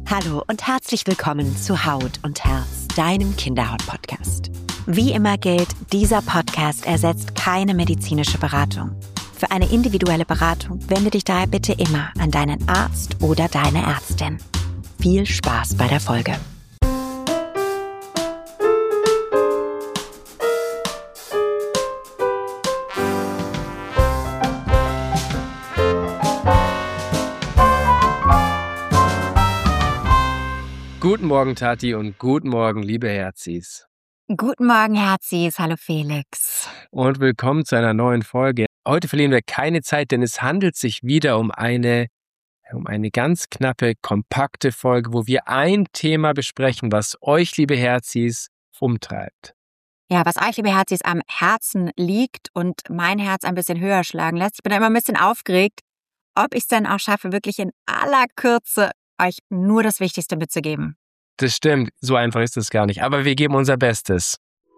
Hallo und herzlich willkommen zu Haut und Herz, deinem Kinderhaut-Podcast. Wie immer gilt, dieser Podcast ersetzt keine medizinische Beratung. Für eine individuelle Beratung wende dich daher bitte immer an deinen Arzt oder deine Ärztin. Viel Spaß bei der Folge. Guten Morgen, Tati, und guten Morgen, liebe Herzis. Guten Morgen, Herzis. Hallo, Felix. Und willkommen zu einer neuen Folge. Heute verlieren wir keine Zeit, denn es handelt sich wieder um eine ganz knappe, kompakte Folge, wo wir ein Thema besprechen, was euch, liebe Herzis, umtreibt. Ja, was euch, liebe Herzis, am Herzen liegt und mein Herz ein bisschen höher schlagen lässt. Ich bin da immer ein bisschen aufgeregt, ob ich es dann auch schaffe, wirklich in aller Kürze euch nur das Wichtigste mitzugeben. Das stimmt, so einfach ist es gar nicht, aber wir geben unser Bestes.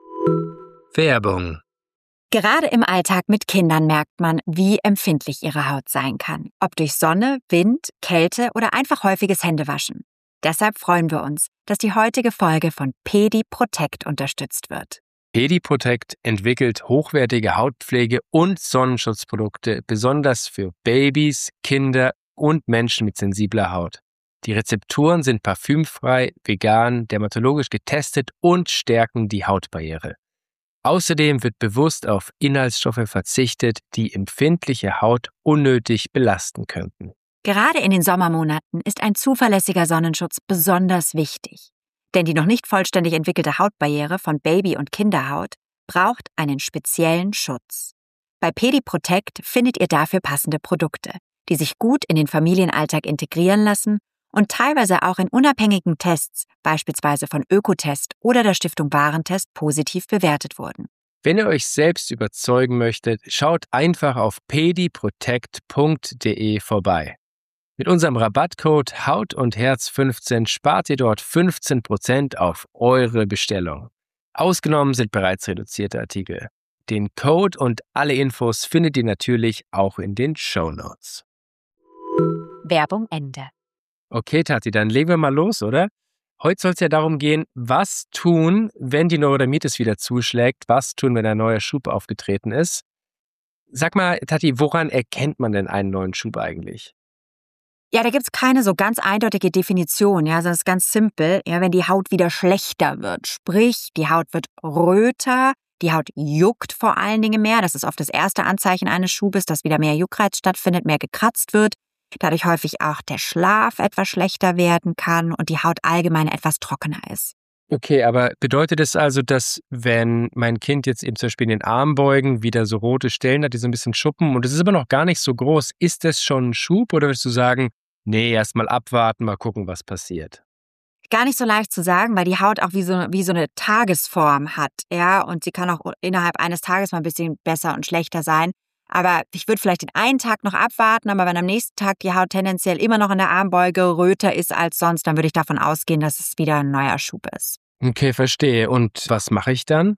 Werbung. Gerade im Alltag mit Kindern merkt man, wie empfindlich ihre Haut sein kann. Ob durch Sonne, Wind, Kälte oder einfach häufiges Händewaschen. Deshalb freuen wir uns, dass die heutige Folge von Pedi Protect unterstützt wird. Pedi Protect entwickelt hochwertige Hautpflege und Sonnenschutzprodukte, besonders für Babys, Kinder und Menschen mit sensibler Haut. Die Rezepturen sind parfümfrei, vegan, dermatologisch getestet und stärken die Hautbarriere. Außerdem wird bewusst auf Inhaltsstoffe verzichtet, die empfindliche Haut unnötig belasten könnten. Gerade in den Sommermonaten ist ein zuverlässiger Sonnenschutz besonders wichtig. Denn die noch nicht vollständig entwickelte Hautbarriere von Baby- und Kinderhaut braucht einen speziellen Schutz. Bei Pedi Protect findet ihr dafür passende Produkte, die sich gut in den Familienalltag integrieren lassen und teilweise auch in unabhängigen Tests, beispielsweise von Ökotest oder der Stiftung Warentest, positiv bewertet wurden. Wenn ihr euch selbst überzeugen möchtet, schaut einfach auf pediprotect.de vorbei. Mit unserem Rabattcode Haut und Herz 15 spart ihr dort 15% auf eure Bestellung. Ausgenommen sind bereits reduzierte Artikel. Den Code und alle Infos findet ihr natürlich auch in den Shownotes. Werbung Ende. Okay, Tati, dann legen wir mal los, oder? Heute soll es ja darum gehen, was tun, wenn die Neurodermitis wieder zuschlägt, was tun, wenn ein neuer Schub aufgetreten ist. Sag mal, Tati, woran erkennt man denn einen neuen Schub eigentlich? Ja, da gibt's keine so ganz eindeutige Definition, ja, sondern es ist ganz simpel, ja, wenn die Haut wieder schlechter wird, sprich, die Haut wird röter, die Haut juckt vor allen Dingen mehr, das ist oft das erste Anzeichen eines Schubes, dass wieder mehr Juckreiz stattfindet, mehr gekratzt wird, dadurch häufig auch der Schlaf etwas schlechter werden kann und die Haut allgemein etwas trockener ist. Okay, aber bedeutet es also, dass wenn mein Kind jetzt eben zum Beispiel in den Armbeugen wieder so rote Stellen hat, die so ein bisschen schuppen und es ist aber noch gar nicht so groß, ist das schon ein Schub oder würdest du sagen, nee, erst mal abwarten, mal gucken, was passiert? Gar nicht so leicht zu sagen, weil die Haut auch wie so eine Tagesform hat, ja, und sie kann auch innerhalb eines Tages mal ein bisschen besser und schlechter sein. Aber ich würde vielleicht den einen Tag noch abwarten, aber wenn am nächsten Tag die Haut tendenziell immer noch in der Armbeuge röter ist als sonst, dann würde ich davon ausgehen, dass es wieder ein neuer Schub ist. Okay, verstehe. Und was mache ich dann?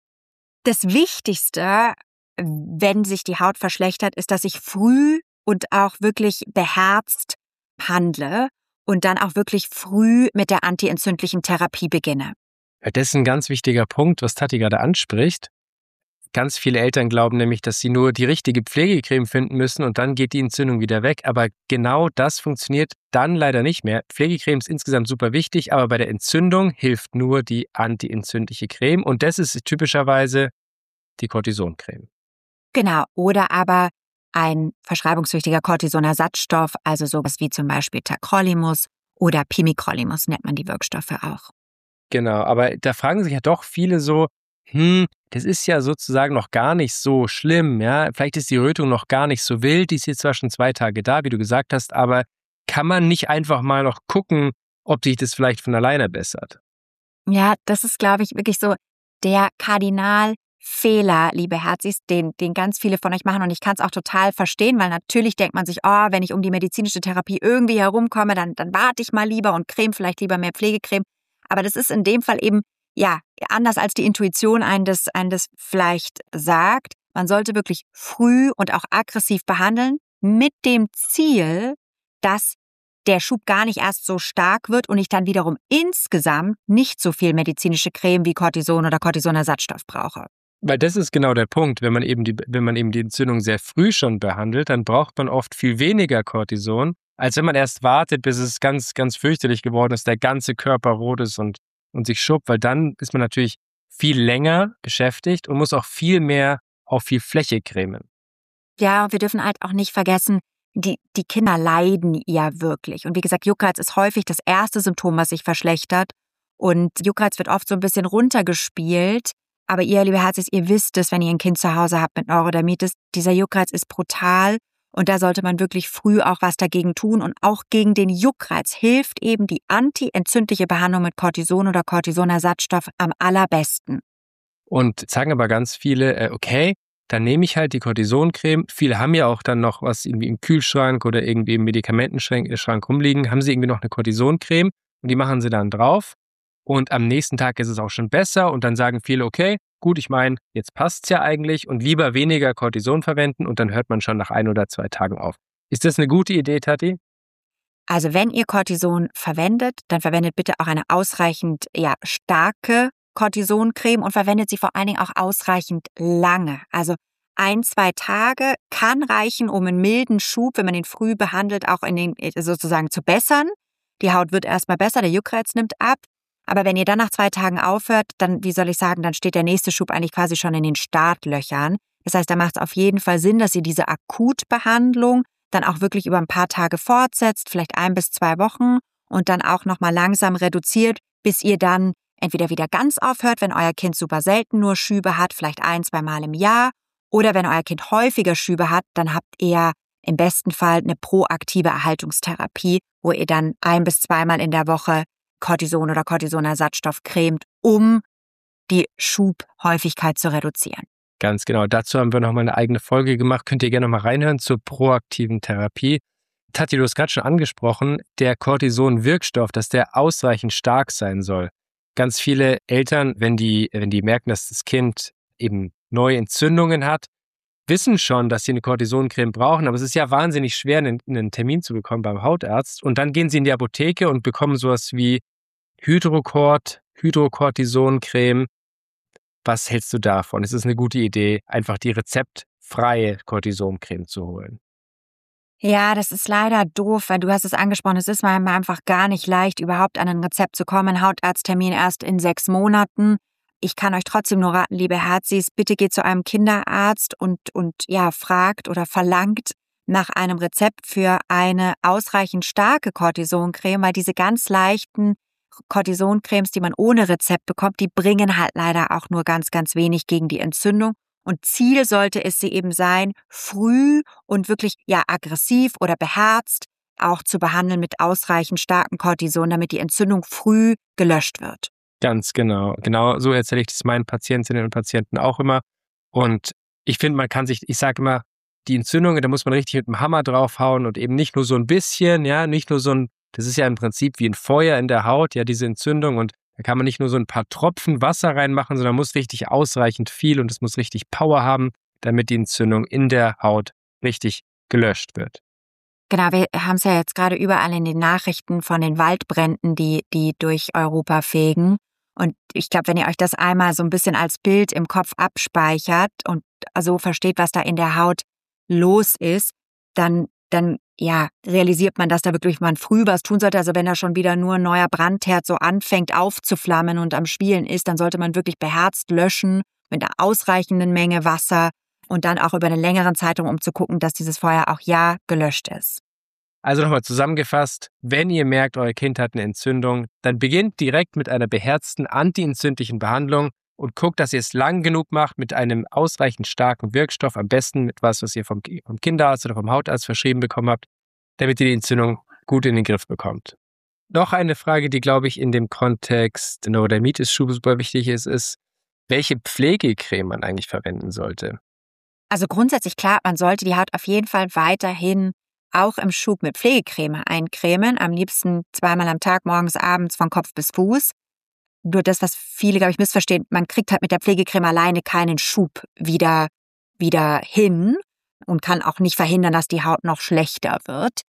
Das Wichtigste, wenn sich die Haut verschlechtert, ist, dass ich früh und auch wirklich beherzt handle und dann auch wirklich früh mit der antientzündlichen Therapie beginne. Ja, das ist ein ganz wichtiger Punkt, was Tati gerade anspricht. Ganz viele Eltern glauben nämlich, dass sie nur die richtige Pflegecreme finden müssen und dann geht die Entzündung wieder weg. Aber genau das funktioniert dann leider nicht mehr. Pflegecreme ist insgesamt super wichtig, aber bei der Entzündung hilft nur die antientzündliche Creme und das ist typischerweise die Cortisoncreme. Genau, oder aber ein verschreibungspflichtiger Cortisonersatzstoff, also sowas wie zum Beispiel Tacrolimus oder Pimicrolimus nennt man die Wirkstoffe auch. Genau, aber da fragen sich ja doch viele so, das ist ja sozusagen noch gar nicht so schlimm, ja. Vielleicht ist die Rötung noch gar nicht so wild, die ist jetzt zwar schon 2 Tage da, wie du gesagt hast, aber kann man nicht einfach mal noch gucken, ob sich das vielleicht von alleine bessert? Ja, das ist, glaube ich, wirklich so der Kardinalfehler, liebe Herzis, den ganz viele von euch machen. Und ich kann es auch total verstehen, weil natürlich denkt man sich, oh, wenn ich um die medizinische Therapie irgendwie herumkomme, dann warte ich mal lieber und creme vielleicht lieber mehr Pflegecreme. Aber das ist in dem Fall eben, ja, anders als die Intuition einen das vielleicht sagt. Man sollte wirklich früh und auch aggressiv behandeln mit dem Ziel, dass der Schub gar nicht erst so stark wird und ich dann wiederum insgesamt nicht so viel medizinische Creme wie Cortison oder Cortisonersatzstoff brauche. Weil das ist genau der Punkt. Wenn man eben die Entzündung sehr früh schon behandelt, dann braucht man oft viel weniger Cortison, als wenn man erst wartet, bis es ganz, ganz fürchterlich geworden ist, der ganze Körper rot ist und sich schuppt, weil dann ist man natürlich viel länger beschäftigt und muss auch viel mehr auf viel Fläche cremen. Ja, und wir dürfen halt auch nicht vergessen, die Kinder leiden ja wirklich. Und wie gesagt, Juckreiz ist häufig das erste Symptom, was sich verschlechtert. Und Juckreiz wird oft so ein bisschen runtergespielt. Aber ihr, liebe Herzis, ihr wisst es, wenn ihr ein Kind zu Hause habt mit Neurodermitis, dieser Juckreiz ist brutal. Und da sollte man wirklich früh auch was dagegen tun. Und auch gegen den Juckreiz hilft eben die antientzündliche Behandlung mit Cortison oder Cortisonersatzstoff am allerbesten. Und sagen aber ganz viele, okay, dann nehme ich halt die Cortisoncreme. Viele haben ja auch dann noch was irgendwie im Kühlschrank oder irgendwie im Medikamentenschrank rumliegen, haben sie irgendwie noch eine Cortisoncreme und die machen sie dann drauf. Und am nächsten Tag ist es auch schon besser und dann sagen viele, okay, gut, ich meine, jetzt passt's ja eigentlich und lieber weniger Cortison verwenden und dann hört man schon nach 1 oder 2 Tagen auf. Ist das eine gute Idee, Tati? Also wenn ihr Cortison verwendet, dann verwendet bitte auch eine ausreichend starke Cortisoncreme und verwendet sie vor allen Dingen auch ausreichend lange. Also 1, 2 Tage kann reichen, um einen milden Schub, wenn man ihn früh behandelt, auch sozusagen zu bessern. Die Haut wird erstmal besser, der Juckreiz nimmt ab. Aber wenn ihr dann nach 2 Tagen aufhört, dann, dann steht der nächste Schub eigentlich quasi schon in den Startlöchern. Das heißt, da macht es auf jeden Fall Sinn, dass ihr diese Akutbehandlung dann auch wirklich über ein paar Tage fortsetzt, vielleicht 1 bis 2 Wochen und dann auch nochmal langsam reduziert, bis ihr dann entweder wieder ganz aufhört, wenn euer Kind super selten nur Schübe hat, vielleicht 1, 2 Mal im Jahr, oder wenn euer Kind häufiger Schübe hat, dann habt ihr im besten Fall eine proaktive Erhaltungstherapie, wo ihr dann 1 bis 2 Mal in der Woche Cortison oder Cortisonersatzstoff cremt, um die Schubhäufigkeit zu reduzieren. Ganz genau. Dazu haben wir nochmal eine eigene Folge gemacht. Könnt ihr gerne nochmal reinhören zur proaktiven Therapie. Tati, du hast gerade schon angesprochen, der Cortison-Wirkstoff, dass der ausreichend stark sein soll. Ganz viele Eltern, wenn die merken, dass das Kind eben neue Entzündungen hat, wissen schon, dass sie eine Cortisoncreme brauchen, aber es ist ja wahnsinnig schwer, einen Termin zu bekommen beim Hautarzt. Und dann gehen sie in die Apotheke und bekommen sowas wie Hydrocortisoncreme. Was hältst du davon? Ist es eine gute Idee, einfach die rezeptfreie Cortisoncreme zu holen? Ja, das ist leider doof, weil du hast es angesprochen, es ist manchmal einfach gar nicht leicht, überhaupt an ein Rezept zu kommen. Hautarzttermin erst in 6 Monaten. Ich kann euch trotzdem nur raten, liebe Herzis, bitte geht zu einem Kinderarzt und fragt oder verlangt nach einem Rezept für eine ausreichend starke Cortisoncreme, weil diese ganz leichten Cortisoncremes, die man ohne Rezept bekommt, die bringen halt leider auch nur ganz, ganz wenig gegen die Entzündung. Und Ziel sollte es eben sein, früh und wirklich aggressiv oder beherzt auch zu behandeln mit ausreichend starken Cortison, damit die Entzündung früh gelöscht wird. Ganz genau. Genau so erzähle ich das meinen Patientinnen und Patienten auch immer. Und ich finde, ich sage immer, die Entzündungen, da muss man richtig mit dem Hammer draufhauen und eben nicht nur so ein bisschen, nicht nur das ist ja im Prinzip wie ein Feuer in der Haut, diese Entzündung. Und da kann man nicht nur so ein paar Tropfen Wasser reinmachen, sondern muss richtig ausreichend viel und es muss richtig Power haben, damit die Entzündung in der Haut richtig gelöscht wird. Genau, wir haben es ja jetzt gerade überall in den Nachrichten von den Waldbränden, die durch Europa fegen. Und ich glaube, wenn ihr euch das einmal so ein bisschen als Bild im Kopf abspeichert und so versteht, was da in der Haut los ist, dann realisiert man, dass da wirklich man früh was tun sollte. Also wenn da schon wieder nur ein neuer Brandherd so anfängt aufzuflammen und am Spielen ist, dann sollte man wirklich beherzt löschen mit einer ausreichenden Menge Wasser und dann auch über einen längeren Zeitraum, um zu gucken, dass dieses Feuer auch gelöscht ist. Also nochmal zusammengefasst, wenn ihr merkt, euer Kind hat eine Entzündung, dann beginnt direkt mit einer beherzten antientzündlichen Behandlung und guckt, dass ihr es lang genug macht mit einem ausreichend starken Wirkstoff, am besten mit was ihr vom Kinderarzt oder vom Hautarzt verschrieben bekommen habt, damit ihr die Entzündung gut in den Griff bekommt. Noch eine Frage, die, glaube ich, in dem Kontext Neurodermitis super wichtig ist, welche Pflegecreme man eigentlich verwenden sollte. Also grundsätzlich klar, man sollte die Haut auf jeden Fall weiterhin auch im Schub mit Pflegecreme eincremen, am liebsten 2-mal am Tag, morgens, abends, von Kopf bis Fuß. Nur das, was viele, glaube ich, missverstehen, man kriegt halt mit der Pflegecreme alleine keinen Schub wieder hin und kann auch nicht verhindern, dass die Haut noch schlechter wird.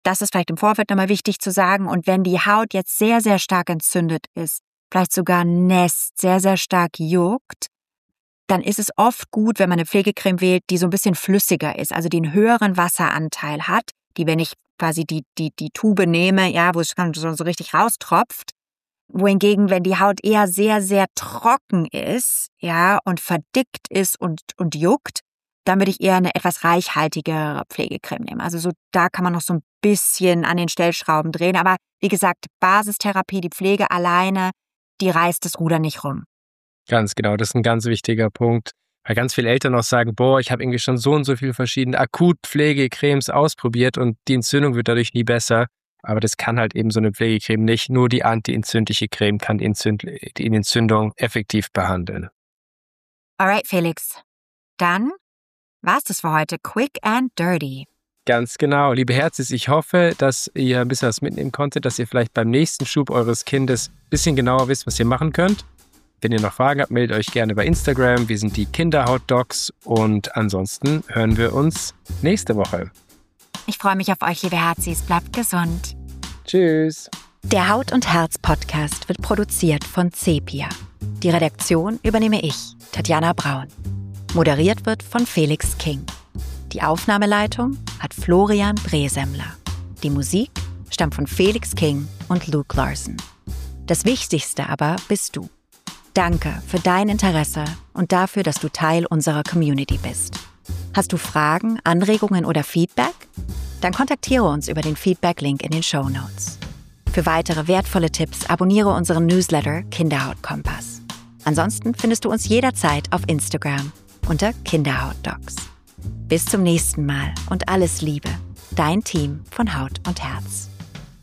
Das ist vielleicht im Vorfeld nochmal wichtig zu sagen. Und wenn die Haut jetzt sehr, sehr stark entzündet ist, vielleicht sogar nässt, sehr, sehr stark juckt, dann ist es oft gut, wenn man eine Pflegecreme wählt, die so ein bisschen flüssiger ist, also die einen höheren Wasseranteil hat, die, wenn ich quasi die Tube nehme, ja, wo es schon so richtig raustropft, wohingegen, wenn die Haut eher sehr, sehr trocken ist, ja, und verdickt ist und juckt, dann würde ich eher eine etwas reichhaltigere Pflegecreme nehmen. Also so, da kann man noch so ein bisschen an den Stellschrauben drehen. Aber wie gesagt, Basistherapie, die Pflege alleine, die reißt das Ruder nicht rum. Ganz genau, das ist ein ganz wichtiger Punkt. Weil ganz viele Eltern auch sagen, ich habe irgendwie schon so und so viele verschiedene Akutpflegecremes ausprobiert und die Entzündung wird dadurch nie besser. Aber das kann halt eben so eine Pflegecreme nicht. Nur die antientzündliche Creme kann die Entzündung effektiv behandeln. Alright, Felix. Dann war's das für heute. Quick and dirty. Ganz genau. Liebe Herzis, ich hoffe, dass ihr ein bisschen was mitnehmen konntet, dass ihr vielleicht beim nächsten Schub eures Kindes ein bisschen genauer wisst, was ihr machen könnt. Wenn ihr noch Fragen habt, meldet euch gerne bei Instagram. Wir sind die Kinderhaut-Docs und ansonsten hören wir uns nächste Woche. Ich freue mich auf euch, liebe Herzis. Bleibt gesund. Tschüss. Der Haut und Herz Podcast wird produziert von Cepia. Die Redaktion übernehme ich, Tatjana Braun. Moderiert wird von Felix King. Die Aufnahmeleitung hat Florian Brehsemmler. Die Musik stammt von Felix King und Luke Larson. Das Wichtigste aber bist du. Danke für dein Interesse und dafür, dass du Teil unserer Community bist. Hast du Fragen, Anregungen oder Feedback? Dann kontaktiere uns über den Feedback-Link in den Shownotes. Für weitere wertvolle Tipps abonniere unseren Newsletter Kinderhaut-Kompass. Ansonsten findest du uns jederzeit auf Instagram unter Kinderhaut-Docs. Bis zum nächsten Mal und alles Liebe. Dein Team von Haut und Herz.